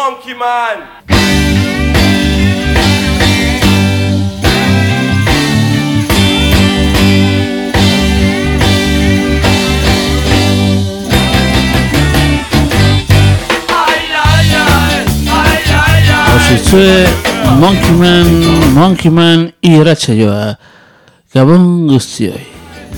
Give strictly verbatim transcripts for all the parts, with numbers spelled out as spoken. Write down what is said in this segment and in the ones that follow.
Monkey Man. Osizue Monkey Man, Monkey Man irratsaioa. Gabon guztioi.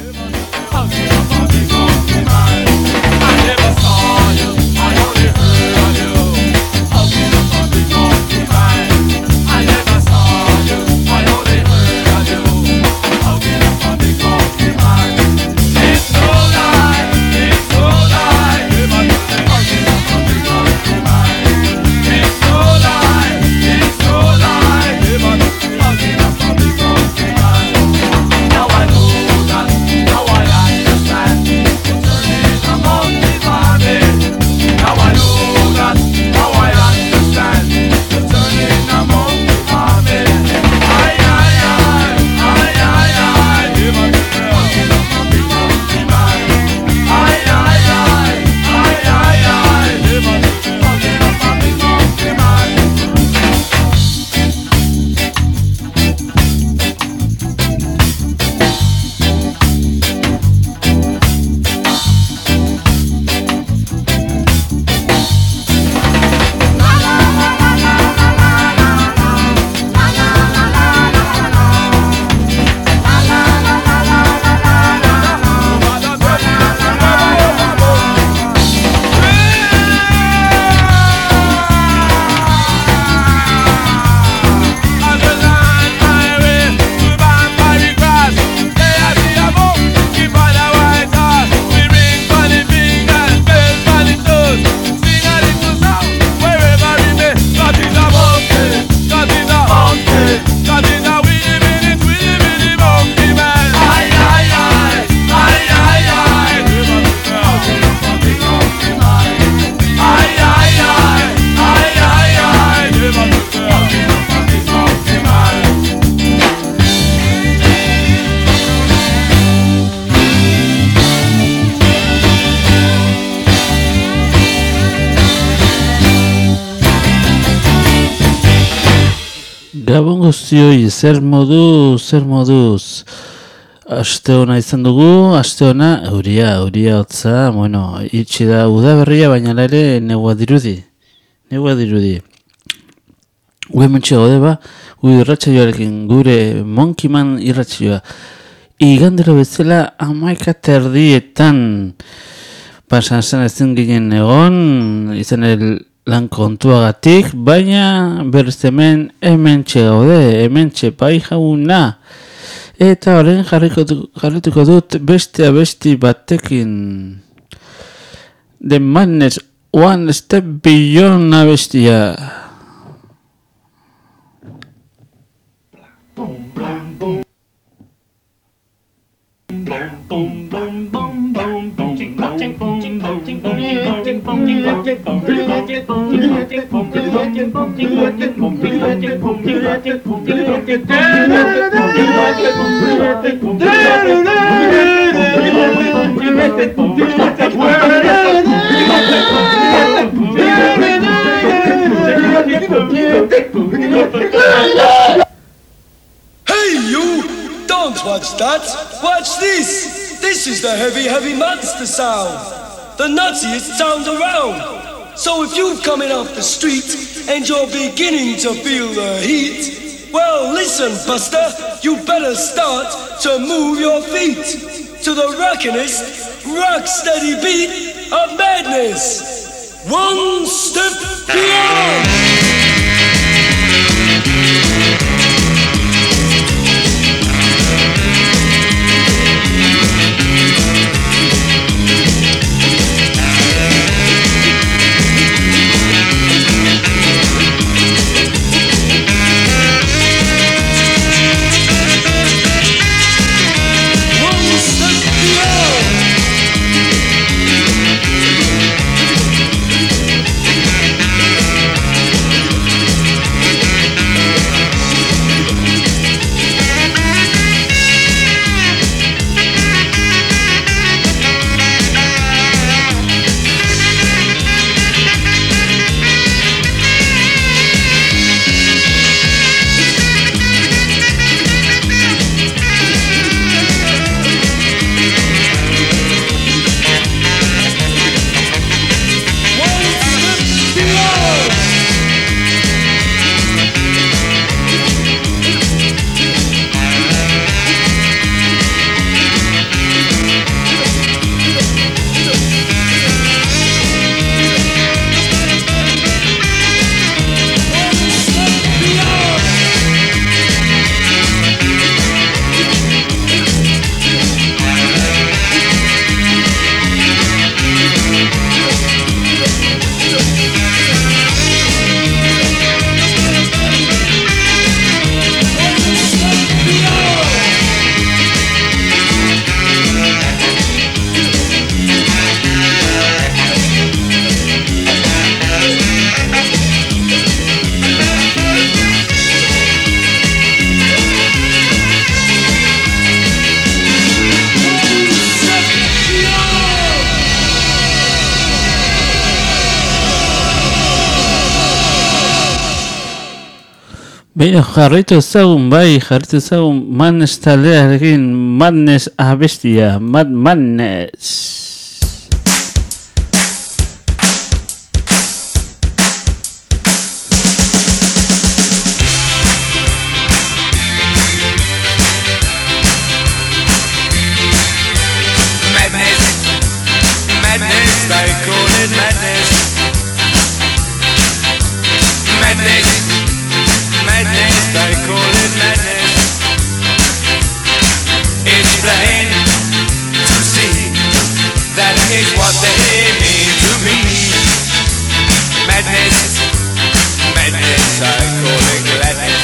Gabon guztioi, zer moduz, zer moduz. Aste hona izan dugu, aste hona, euria, euria hotza, bueno, itxi da udaberria, baina ere negua dirudi. Negua dirudi. Ue mentxe gode ba, gu irratsaioarekin, gure Monkey Man irratsaioa. Igandero bezala hamaika terdietan pasan zen ezin ginen egon, izan el lan kontuagatik, baina berriz hemen hementxe gaude, hementxe pai jauna. Eta horren jarrituko dut beste abesti batekin. The Madness One Step Beyond abestia. Hey you! Don't watch that! Watch this! This is the heavy, heavy monster sound! The nuttiest sound around! So if you're coming off the street and you're beginning to feel the heat, well listen, Buster, you better start to move your feet to the rockinest, rock steady beat of madness. One step beyond! Baina jarraitu ezagun, bai, jarraitu ezagun Madness taldearekin, Madness abestia, Mad Madness. Is what they mean to me. Madness, madness, I call it gladness.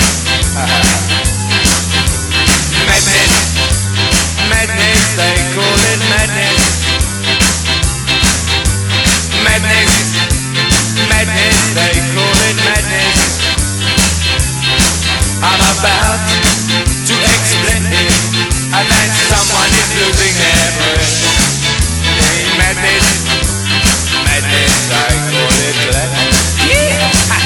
Madness, madness, they call it madness. Madness, madness, they call it madness. I'm about to explain it, and then someone is losing their breath. Madness, madness, I call it gladness. Yeah!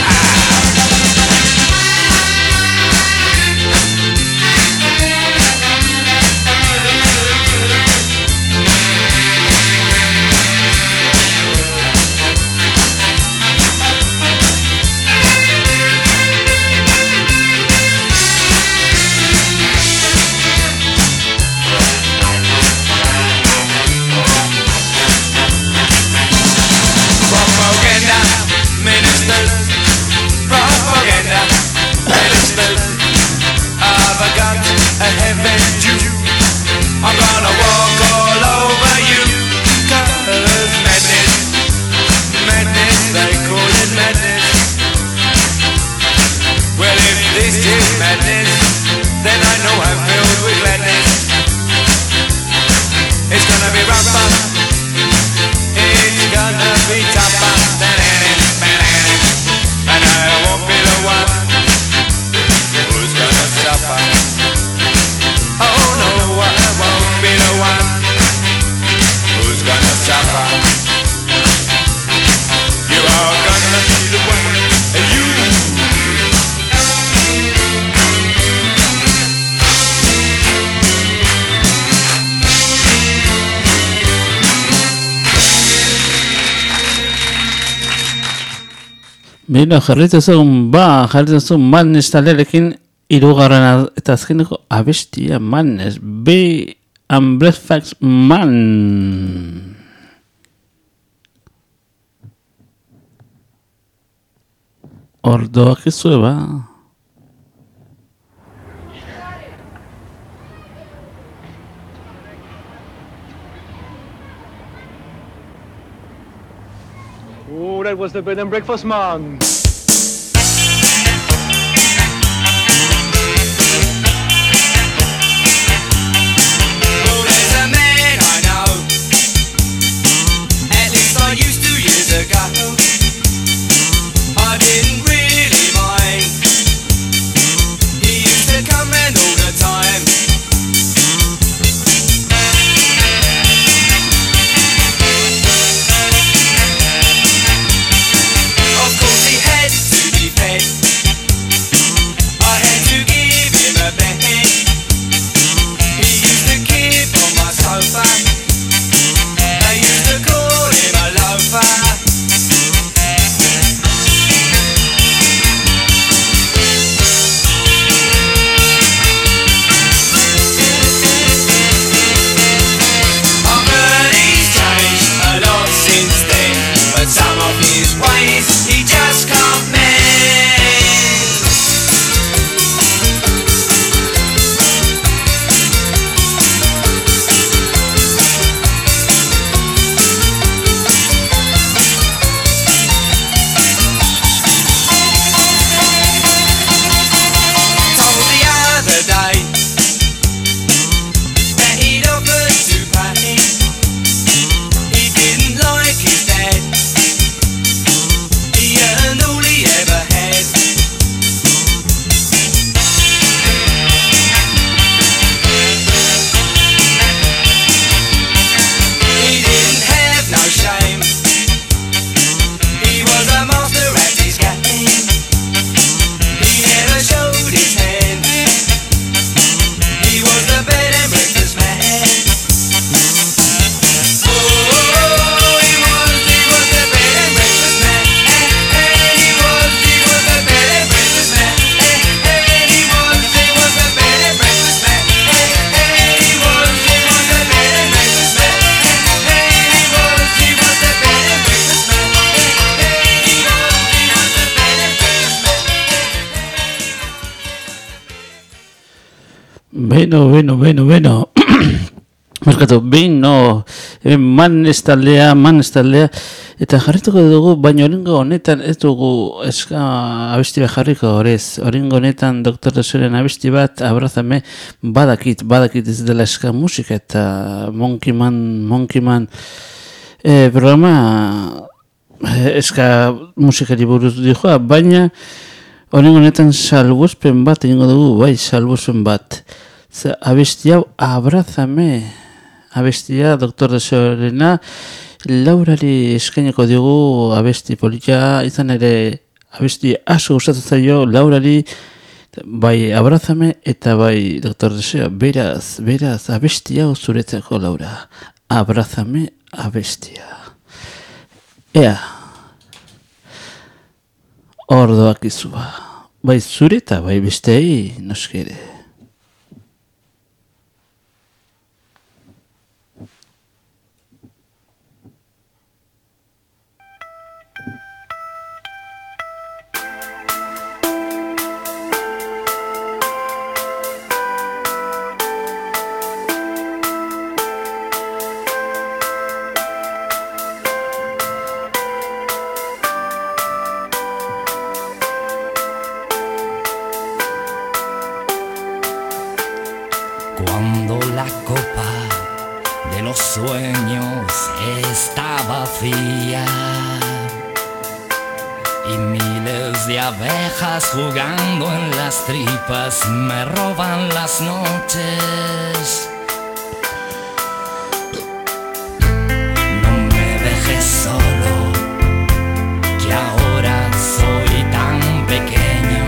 I'm gonna walk all over you, 'cause madness, madness, they call it madness. Well, if this is madness, then I know I'm filled with gladness. It's gonna be rougher, it's gonna be tougher than any, and I won't be the one who's gonna suffer. Oh no, I won't be the one who's gonna suffer. You are gonna be the one, and you. Bino, jarraitu ezagun, ba, jarraitu ezagun Madness taldearekin, hirugarren eta azkeneko abestia Madness, B and Breakfast Man. Ordoak izue, ba. Oh, that was the Bed and Breakfast Man. Of course he had Beno, beno, beno, beno. Markatu, behin, no, man ez taldea, man ez taldea, eta jarrituko dugu, baina orengo honetan ez dugu eska abesti bat jarriko horrez. Orengo honetan doktor Desoren abesti bat, abrazame, badakit, badakit ez dela eska musika, eta Monkey Man, Monkey Man, e, programa eska musikari buruz dijoa, baina orengo honetan salbuzpen bat, egingo dugu, bai, salbuzpen bat. Abesti hau, abrazame, abestia, doktor Desorena, Laurari eskaineko diogu abesti politia, izan ere abesti asko gustatzen zaio Laurari, bai abrazame eta bai doktor Deseo, beraz, beraz, abesti hau zuretzako Laura, abrazame abestia. Ea, ordoak izua, bai zure eta bai bestei, noskere. Cuando la copa de los sueños está vacía y miles de abejas jugando en las tripas me roban las noches, no me dejes solo, que ahora soy tan pequeño.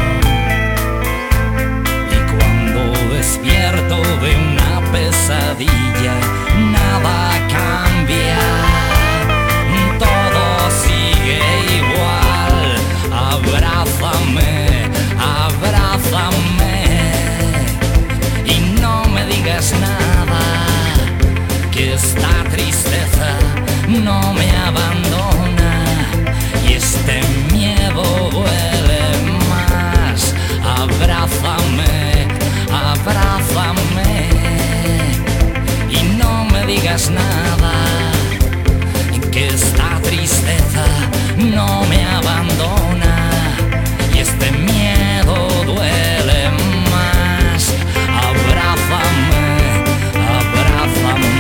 Despierto de una pesadilla, nada cambia, todo sigue igual. Abrázame, abrázame y no me digas nada, que esta tristeza no me abandona y este miedo duele más. Abrázame, abrázame y no me digas nada, que esta tristeza no me abandona y este miedo duele más. Abrázame, abrázame.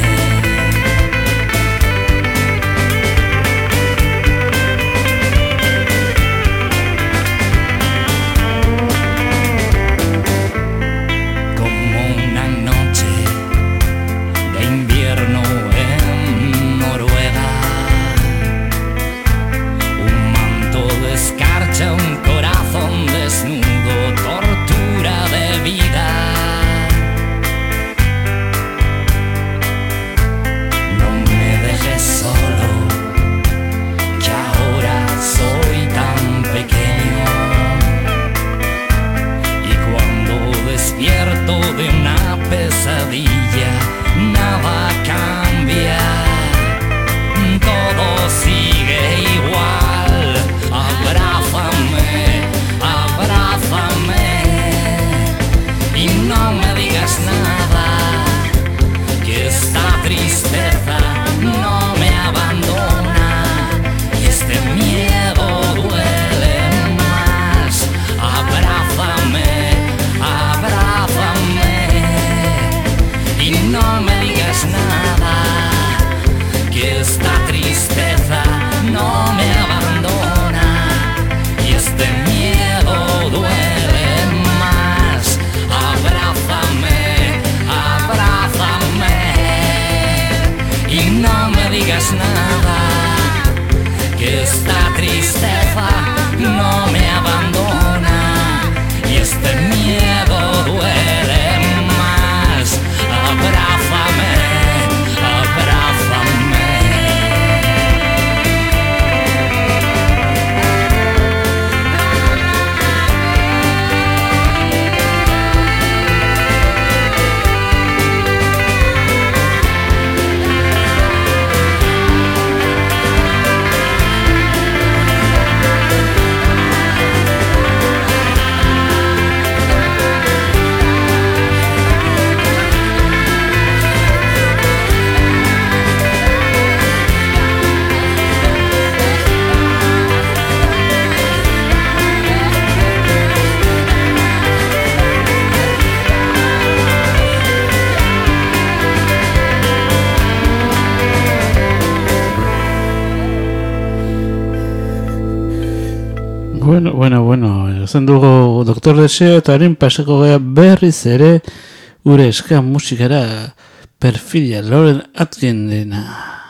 Un corazón desnudo, tortura de vida. No me dejes solo, que ahora soy tan pequeño. Y cuando despierto de una pesadilla, nada cambia, todo sigue igual. Abrázame, abrázame y no me digas nada, que esta tristeza no me abandona y este miedo duele más. Abrázame, abrázame y no me digas nada, que esta tristeza no me abandona y este miedo duele más. Abrázame, abrázame y no me digas nada, que esta tristeza no me abandona y este miedo duele más. Abrázame, abrázame. Bueno, bueno, bueno, esan dugu Doktor Deseo eta haren pasako gea berriz ere gure eska musikara perfidia Lauren Atkin dena.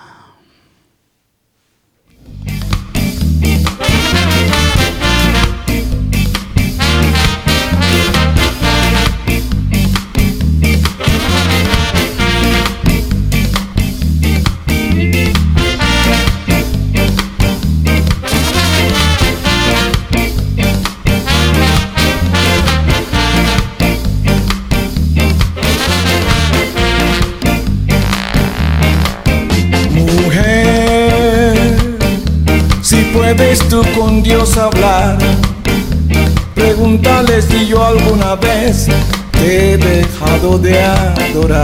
¿Puedes tú con Dios hablar? Pregúntale si yo alguna vez te he dejado de adorar.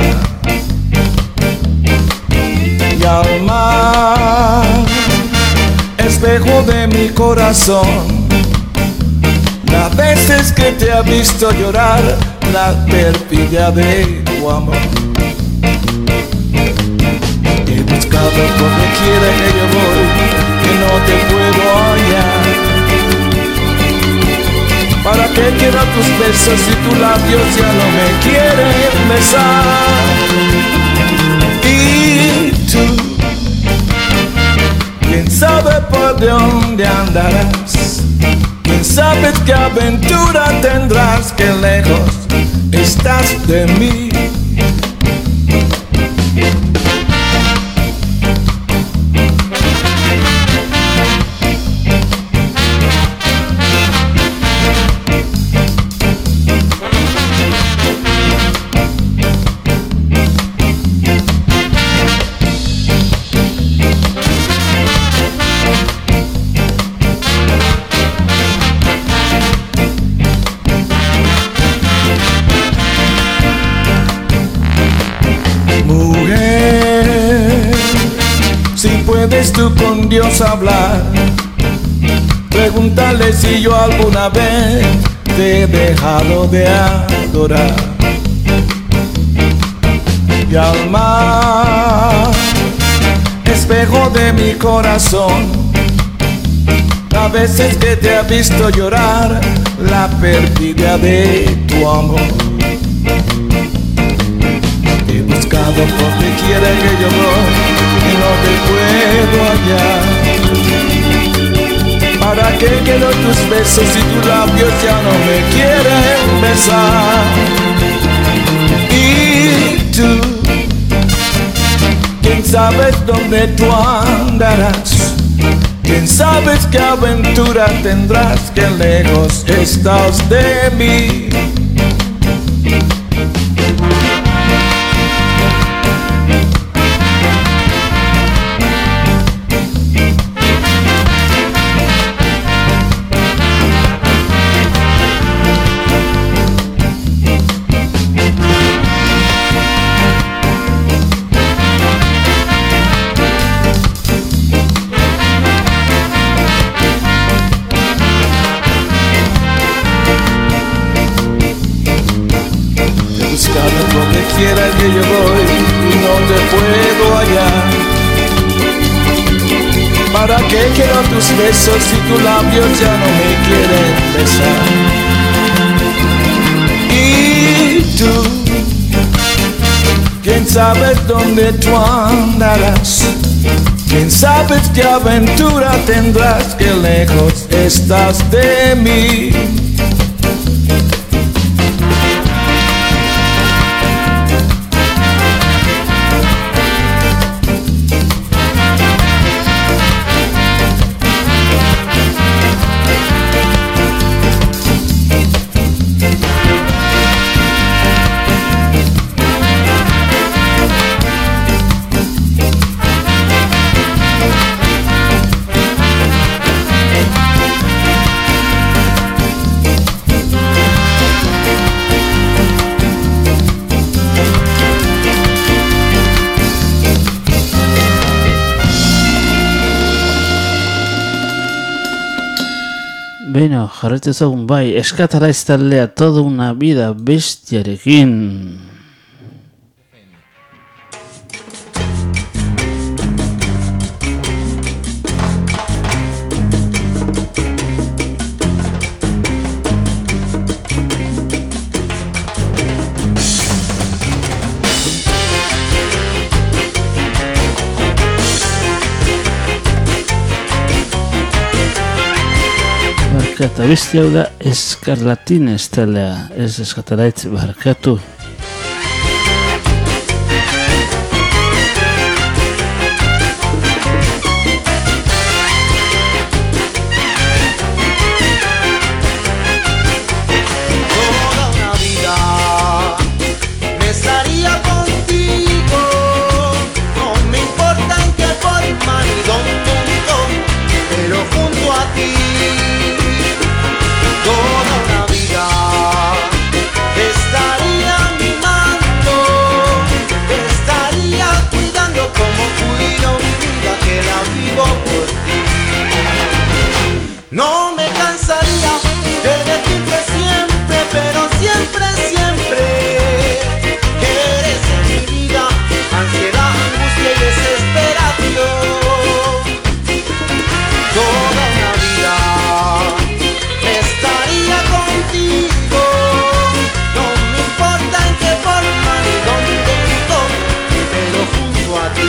Y al mar, espejo de mi corazón, las veces que te ha visto llorar, la perfidia de tu amor. He buscado por donde quiera que yo voy, que no te puedo hallar. ¿Para qué quiero tus besos si tus labios ya no me quieren besar? Y tú, quién sabe por dónde andarás, quién sabe qué aventura tendrás, que lejos estás de mí. ¿Puedes tú con Dios hablar? Pregúntale si yo alguna vez te he dejado de adorar. Y al mar, espejo de mi corazón, las veces que te ha visto llorar, la perfidia de tu amor. He buscado por donde quiera que yo voy y no te puedo hallar. ¿Para qué quiero tus besos si tus labios ya no me quieren besar? Y tú, quién sabe dónde tú andarás, quién sabe qué aventura tendrás, que lejos estás de mí. Donde quiera que yo voy y no te puedo hallar. ¿Para qué quiero tus besos si tus labios ya no me quieren besar? Y tú, quién sabe dónde tú andarás, quién sabe qué aventura tendrás, que lejos estás de mí. Beno, jarraitu ezagun bai, eskatara iztalea toda una vida bestiarekin. musika eta beste hau da Eskarlatines taldea, ez eskataraitz barkatu. No me cansaría de decirte siempre, pero siempre, siempre que eres en mi vida ansiedad, angustia y desesperación. Toda una vida estaría contigo, no me importa en qué forma ni dónde ni cómo, pero junto a ti.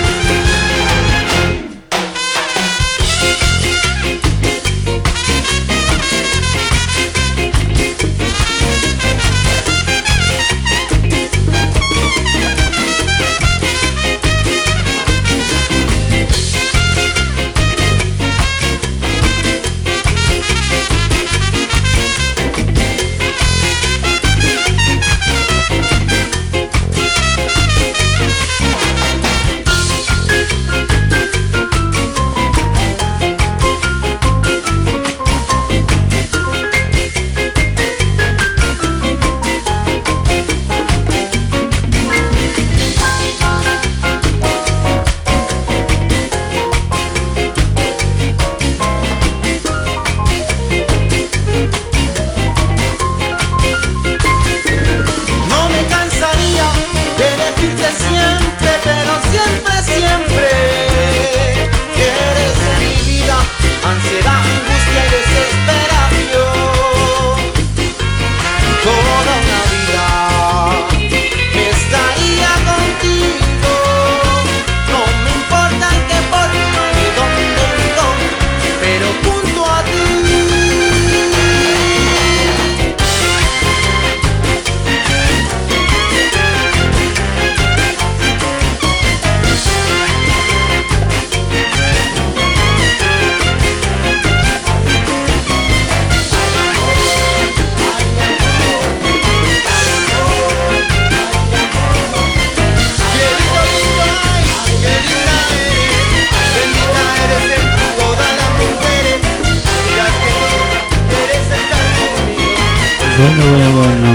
Bueno, bueno, bueno,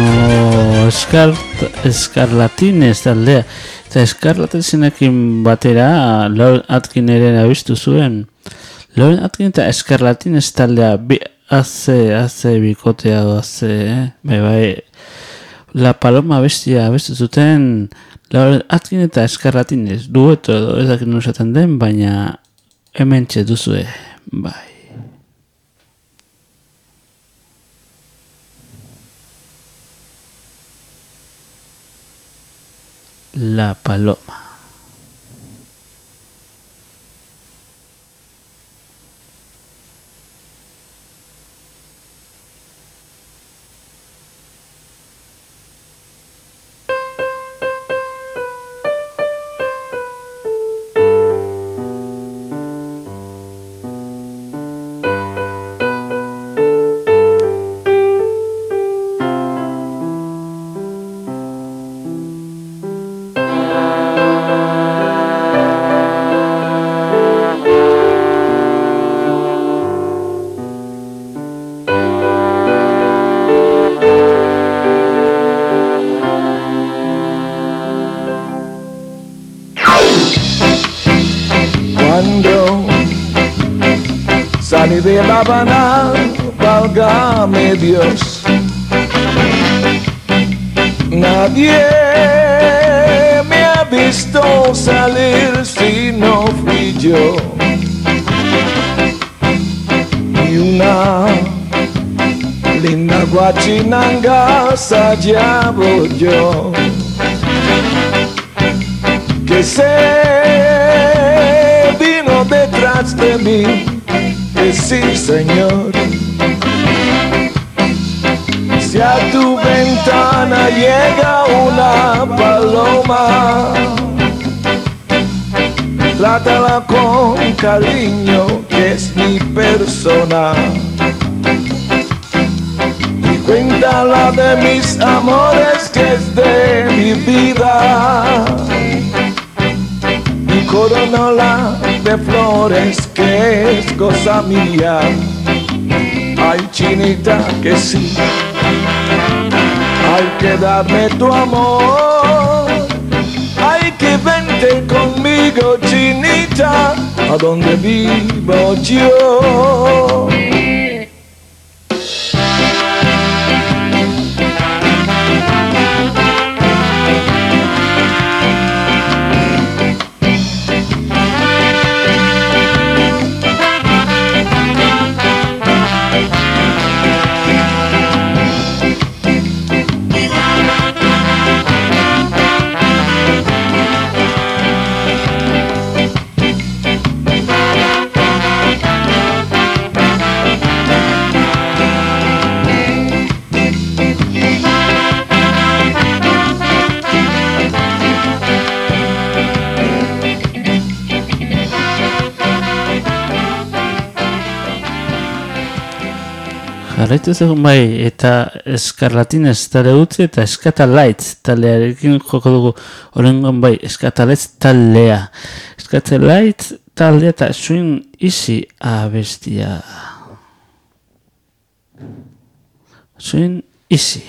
Eskart, Eskarlatines taldea. Eta Eskarlatinekin batera, Lauren Atkin ere abistu zuen. Lauren Atkin eta Eskarlatines taldea, bi, haze, haze, bikotea, haze, eh? Bai, bai, La Paloma bestia abistu zuten, Lauren Atkin eta Eskarlatines, dueto edo, ez dakit nusaten den, baina hemen txeduzue, bai. La Paloma. Salí de La Habana, válgame Dios. Nadie me ha visto salir si no fui yo. Y una linda guachinanga allá voy yo. Que se vino detrás de mí. Sí, señor, ventana llega una paloma, trátala con cariño, que es mi persona. Y cuéntala de mis amores, que es de mi vida. Y coronala de flores, que es cosa mía. Ay, chinita, que sí, hay que darme tu amor. Hay que vente conmigo, chinita, a donde vivo yo. Jarraitu zegoen bai, eta Eskarlatines tale utzi eta Eskatalaitz taldearekin joko dugu. Horrengon bai, Eskatalaitz taldea. Eskatalaitz taldea eta Swing Easy abestia. Swing Easy.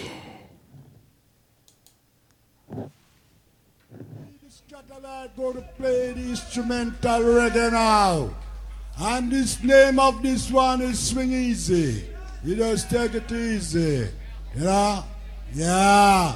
Scatterlight go to play the instrumental reggae now. And this name of this one is Swing Easy. You just take it easy. You know? Yeah.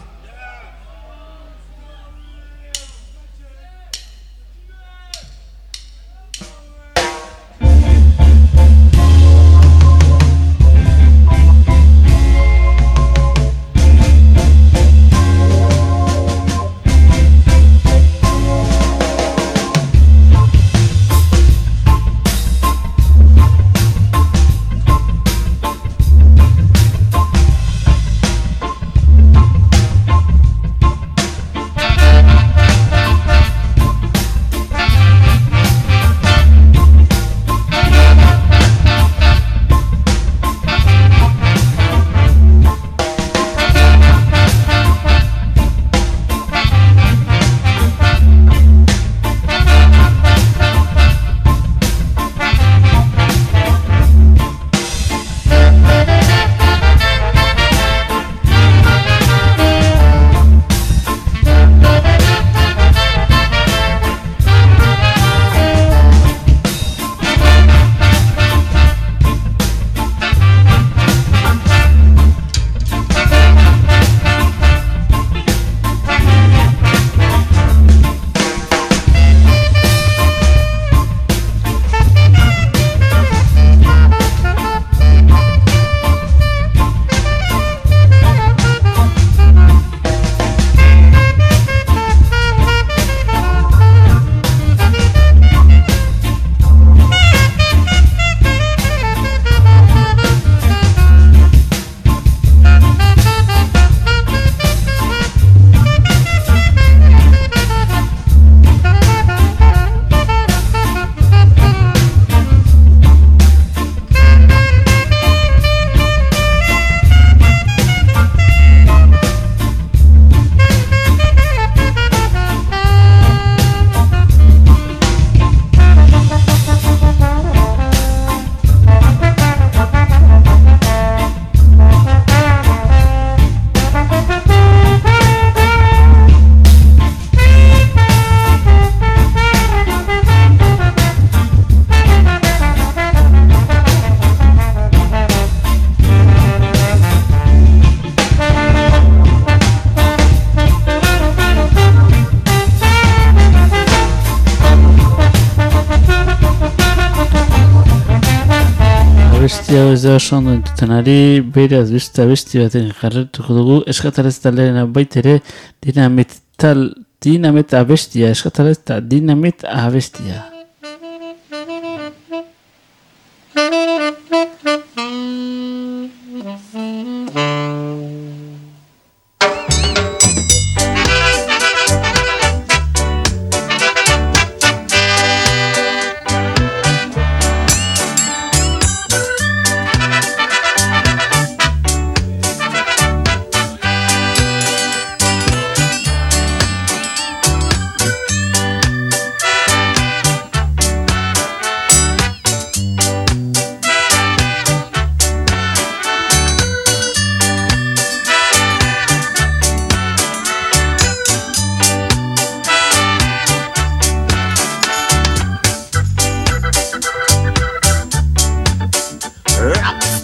abesti hau ez da oso ondo entuten ari, beraz beste abesti baten jarretuko dugu, Eskatalez taldearen baitere dinamit tal, dinamit abestia, Eskatalez eta dinamit abestia.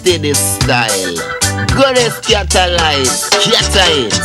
steady style. Goddess Catalyte, scatter it.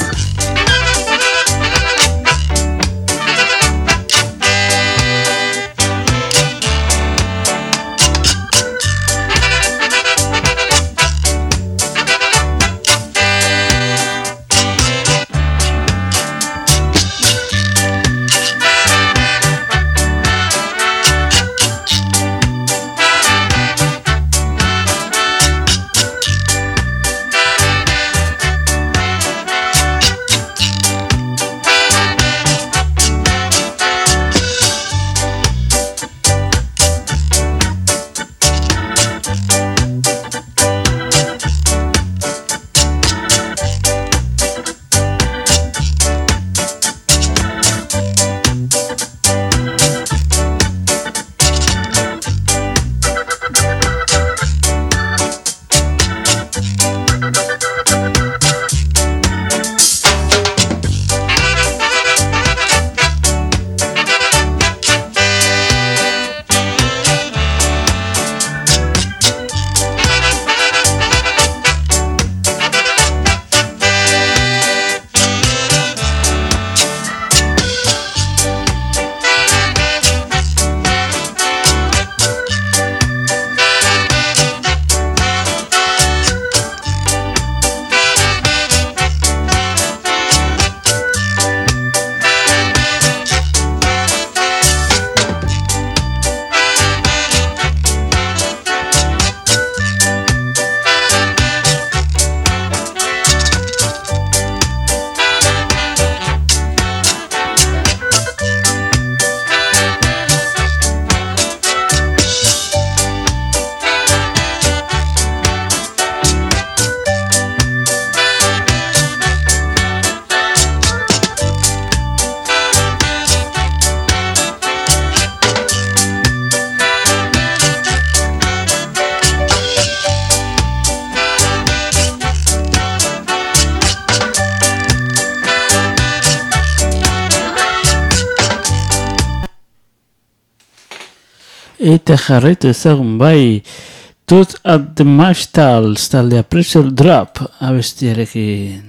Eta jarraitu ezagun bai Tooth at the Mashtals taldea Pressure Drop abestiarekin.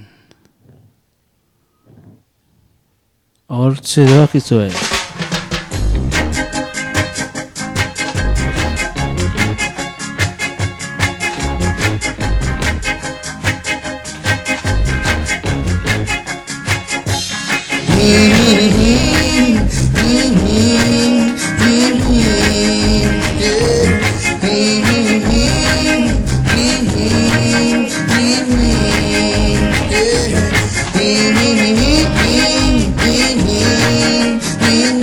Hortxe doak izue. Mm-hmm.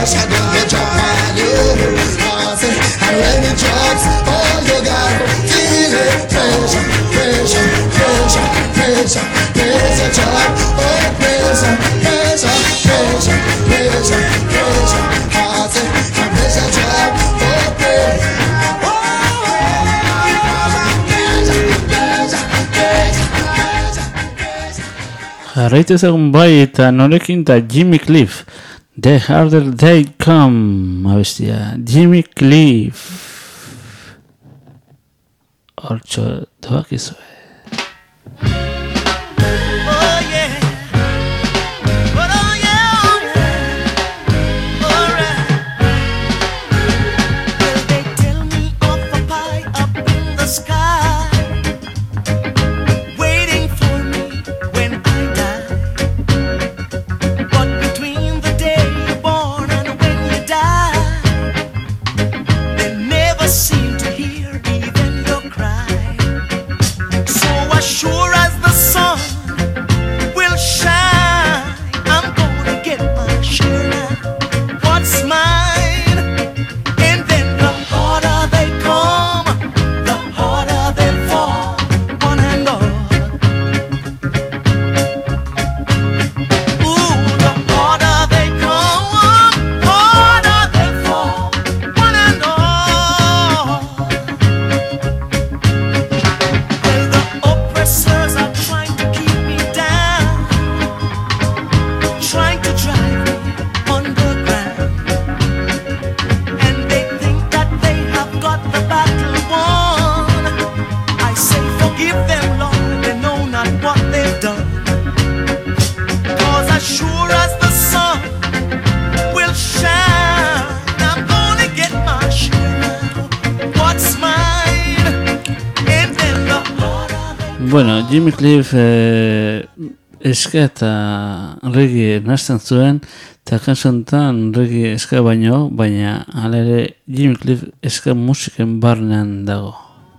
pressure gonna drop on you. Cause it, and when it drops, oh, you gotta feel it. Pressure, pressure, pressure, pressure, pressure drop. Oh, pressure, pressure, pressure, pressure, pressure. Cause it, and pressure drop. Oh, pressure. Jarraitu ezagun bai eta norekin da Jimmy Cliff. The Harder They Come, abestia. Jimmy Cliff. Hortxo doak izue. Bueno, Jimmy Cliff eh, eska eta reggae nazten zuen, eta kanzontan reggae eska baino, baina hala ere Jimmy Cliff eska musiken barnean dago.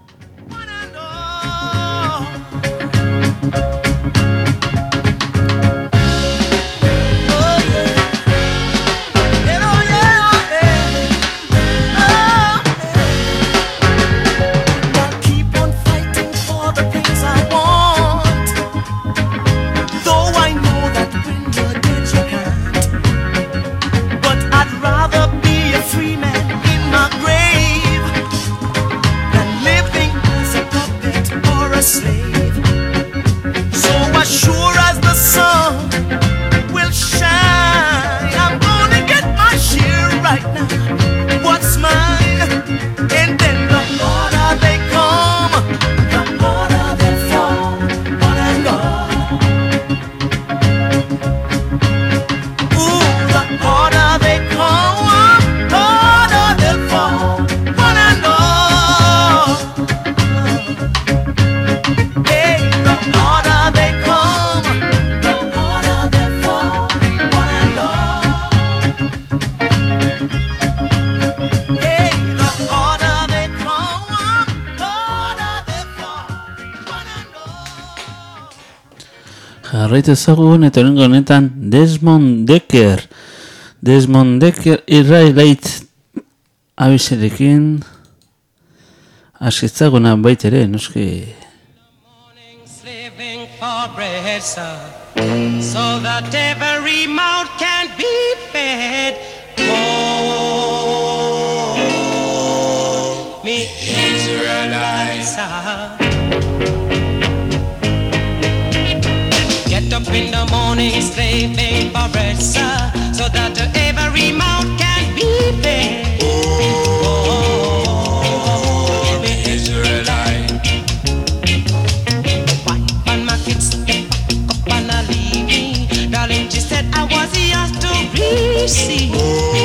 Jarraitu ezagun eta orengo honetan Desmond Dekker. Desmond Dekker irrailait abiserekin askitzaguna baitere, noski. Living for bread, sir, so that every mouth can be fed. Oh, me Israelites, get up in the morning, slaving for bread, sir, so that every mouth can be fed. Oh, me Israelite. Wife and my kids, they pack up and I leave me. Darling, she said I was yours to receive.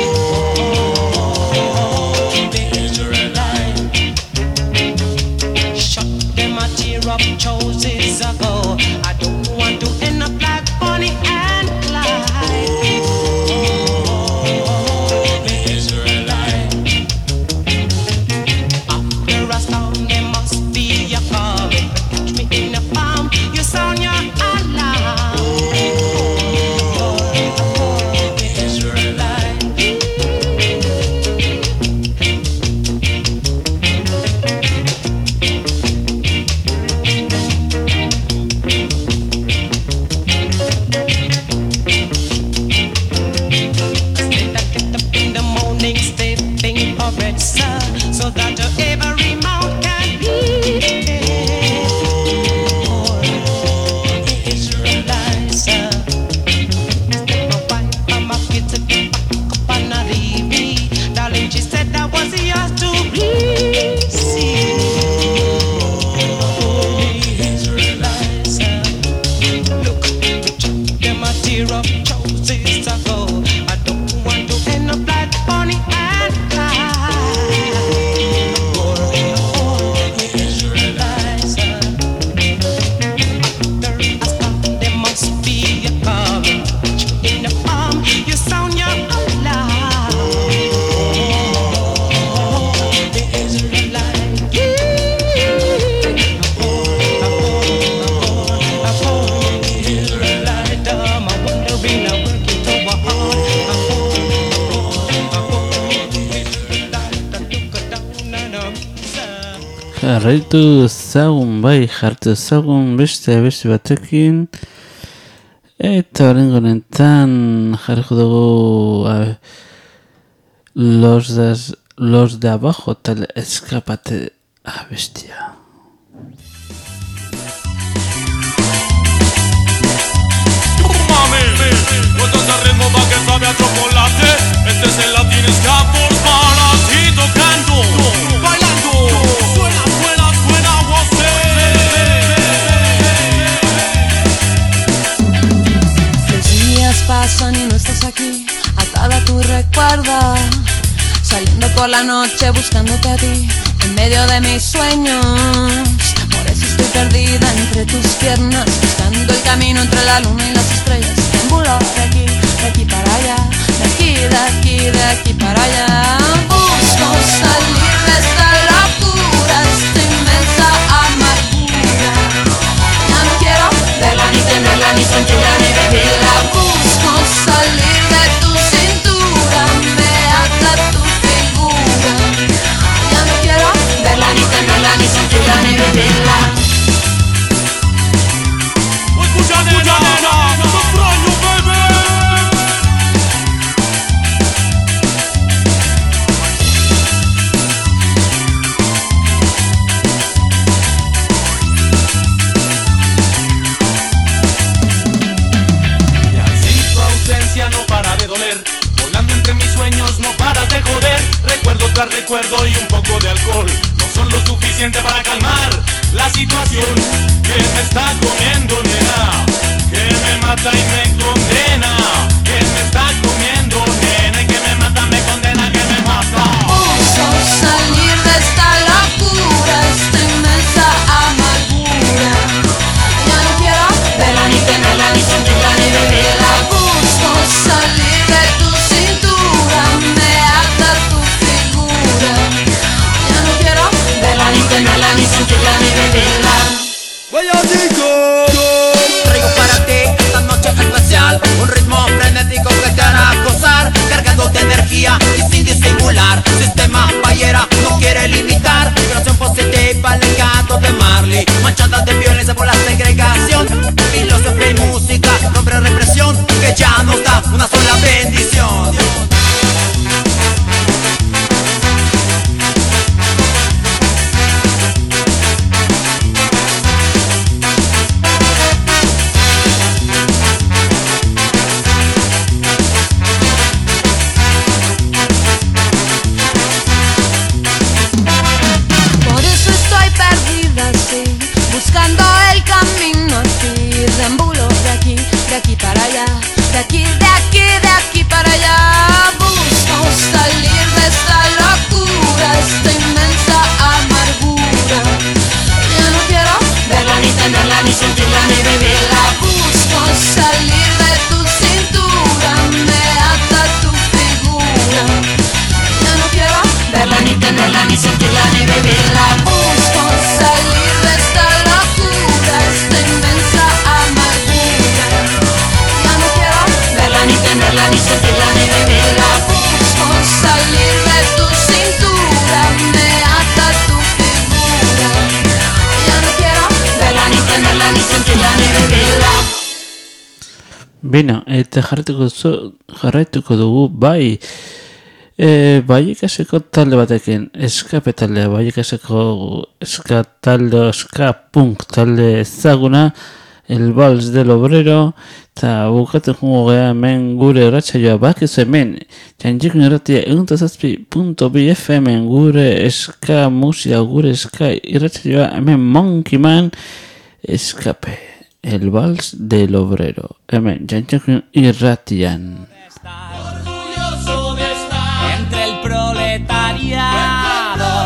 Oh, me Israelite. Shut them a tear up choices ago. I don't want to end up like Bonnie and Clyde. Oh, me Israelite. After a storm, there must be a calm. If you catch me in a farm, you sound your alarm. Oh, me Israelite. tear up choices ago. I don't want to end up like Bonnie and Clyde. Or, or the Israelites. After I stop, there must be a courage in the palm. You sound your alarm. The Israelites. Jarraitu zagun, bai, jartu zagun beste beste batekin. Eta horrengo honetan jarriko dugu a, los, das, los de abajo tal escapate a bestia. Mami, cuando te ritmo pa' que sabe a chocolate. Este es el Latin Ska por para ti tocando, bailando. Suena, suena, suena, Los días pasan y no estás aquí, atada a tu recuerdo, saliendo por la noche buscándote a ti, en medio de mis sueños. Por eso estoy perdida entre tus piernas, buscando el camino entre la luna y las estrellas. Deambulo de aquí, de aquí para allá, de aquí, de aquí, de aquí para allá. Busco salir de esta locura, esta inmensa amargura. Ya no quiero verla, ni tenerla, ni sentirla, ni vivirla. Busco salir de tu cintura, me ata tu figura. Ya no quiero verla, ni tenerla, ni sentirla, ni vivirla. Escucha, nena, nena, te extraño, baby. Y así tu ausencia no para de doler, volando entre mis sueños no paras de joder. Recuerdo tras recuerdo y un poco de alcohol no son lo suficiente para calmar la situación que me está comiendo, nena, que me mata y me condena, que me está comiendo, nena, y que me mata, me condena, que me mata. Busco salir de esta locura, esta inmensa amargura. Ya no quiero verla, ni tenerla, ni sentirla, ni vivirla. Busco salir de tu cintura, me ata tu figura. Ya no quiero verla, ni tenerla, ni sentirla, ni vivirla. Traigo para ti esta noche especial un ritmo frenético que te hará gozar, cargado de energía y sin disimular. Sistema Ballera no quiere limitar. Vibración positiva, el legado de Marley, manchada de violencia por la segregación. Filosofía y música, nombre represión, que ya nos da una sola bendición. Por eso estoy perdida, sí, buscando el camino así. Deambulo de aquí, de aquí para allá, de aquí, de aquí, de aquí para allá. Busco salir de esta locura, esta inmensa amargura. Ya no quiero verla, ni tenerla, ni sentirla, ni vivirla. Busco salir de tu cintura, me ata tu figura. Ya no quiero verla, ni tenerla, ni sentirla, ni vivirla. Busco salir de esta locura, esta inmensa amargura. Ya no quiero verla, ni tenerla, ni sentirla, ni vivirla. Busco salir de tu cintura, me ata tu figura. Ya no quiero verla, ni tenerla, ni sentirla, ni vivirla. Bino, eta jarraituko, zu, jarraituko dugu, bai, e, bai ikaseko talde batekin, eskape taldea, bai ikaseko eska talde, eska punk talde ezaguna, el Vals del Obrero, eta bukaten jungo geha hemen gure erratxaioa, bakizu hemen, jantzikun erratia eguntazazpi punto bi F M gure eska musika, gure eska irratxaioa, hemen Monkey Man, eskape. El Vals del Obrero. Hemen, Jantxokun irratian. Orgulloso de estar entre el proletariado.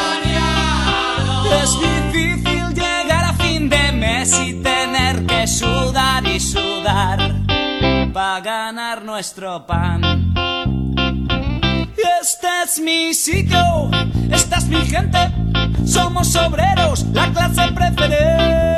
Es difícil llegar a fin de mes y tener que sudar y sudar para ganar nuestro pan. Este es mi sitio, esta es mi gente, somos obreros, la clase preferente.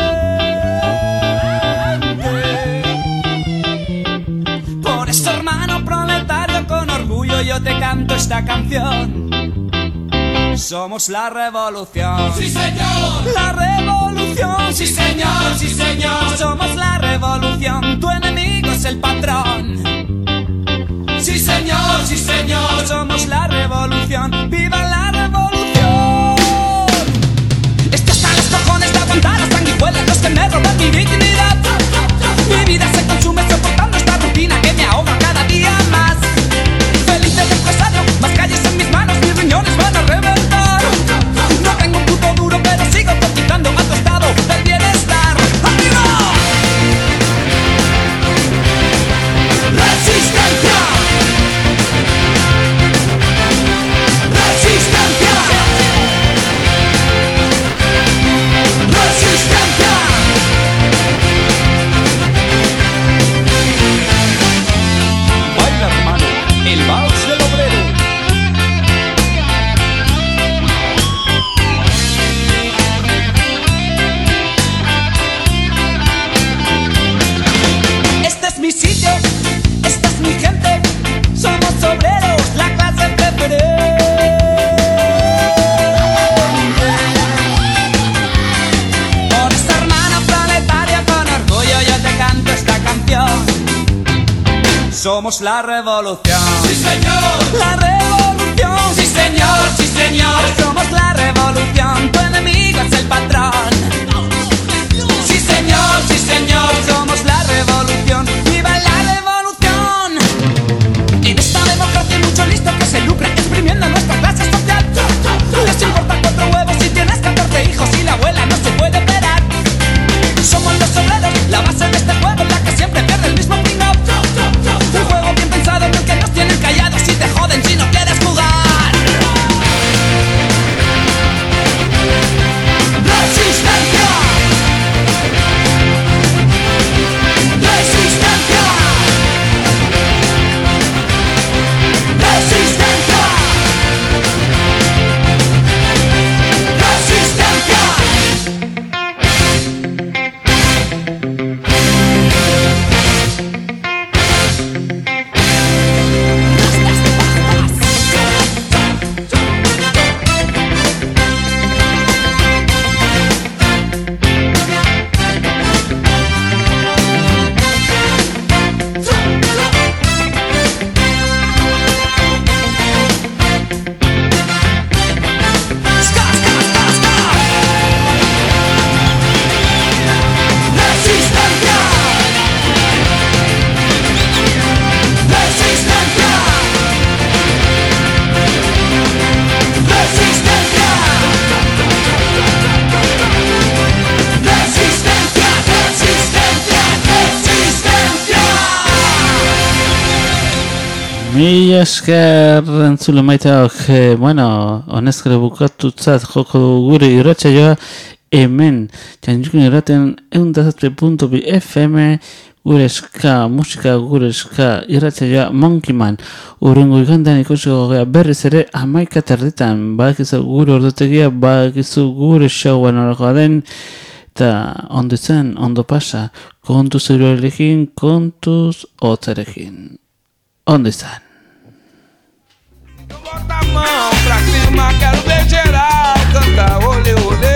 Por eso, hermano proletario, con orgullo yo te canto esta canción. Somos la revolución. ¡Sí, señor! La revolución. ¡Sí, señor! ¡Sí, señor! Somos la revolución. Tu enemigo es el patrón. ¡Sí, señor! ¡Sí, señor! Somos la revolución. ¡Viva la revolución! Esto está en los cojones de aguantar las sanguijuelas, los que me roban mi dignidad. Mi vida se consume soportando esta rutina que me ahoga cada día más. Feliz de empresario, más calles en mis manos, mis riñones van a reventar. No tengo un puto duro, pero sigo cotizando a tu estado del bienestar. ¡Arriba! ¡Resistencia! ¡Resistencia! ¡Resistencia! Baila, hermano, el vals del obrero. Este es mi sitio, esta es mi gente, somos obreros, la clase preferente. Por esta hermana planetaria con orgullo yo te canto esta canción. Somos la revolución. ¡Sí, señor! La revolución. ¡Sí, señor! ¡Sí, señor! Somos la revolución. Tu enemigo es el patrón. ¡Sí, señor! ¡Sí, señor! Somos la revolución. ¡Viva la revolución! En esta democracia hay mucho listo que se lucra exprimiendo nuestra clase social. Les importa cuatro huevos si tienes catorce hijos y la abuela no se puede operar. Somos los obreros, la base de este juego, la que siempre pierde el mismo ping-up. Un juego bien pensado en el que nos tienen callados y te joden si no quieres jugar. ¡Resistencia! ¡Resistencia! ¡Resistencia! ¡Resistencia! Mila esker entzule maiteok, eh, bueno, honezkere bukatutzat joko du gure irratsaioa hemen, Jantxokun irraten ehun eta zazpi puntu bi F M, gure eska, musika gure eska irratsaioa Monkey Man. Hurrengo igandean ikusiko gea berriz ere hamaika terditan, badakizu gure ordutegia, badakizu gure showan horrekoa den, eta ondo izan, ondo pasa, kontuz euroarekin, kontuz hotzarekin. Ondo izan. Bota a mão pra cima, quero ver geral cantar olê olê.